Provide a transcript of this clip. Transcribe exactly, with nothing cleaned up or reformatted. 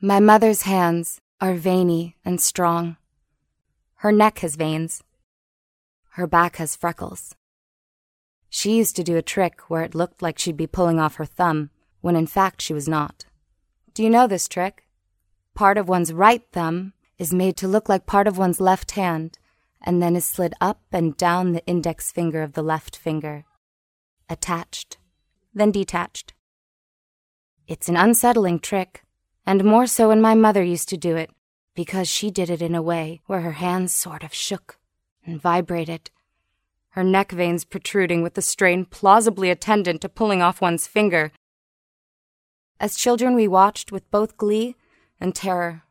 My mother's hands are veiny and strong. Her neck has veins. Her back has freckles. She used to do a trick where it looked like she'd be pulling off her thumb, when in fact she was not. Do you know this trick? Part of one's right thumb is made to look like part of one's left hand, and then is slid up and down the index finger of the left finger. Attached, then detached. It's an unsettling trick, and more so when my mother used to do it, because she did it in a way where her hands sort of shook and vibrated, her neck veins protruding with the strain plausibly attendant to pulling off one's finger. As children we watched with both glee and terror.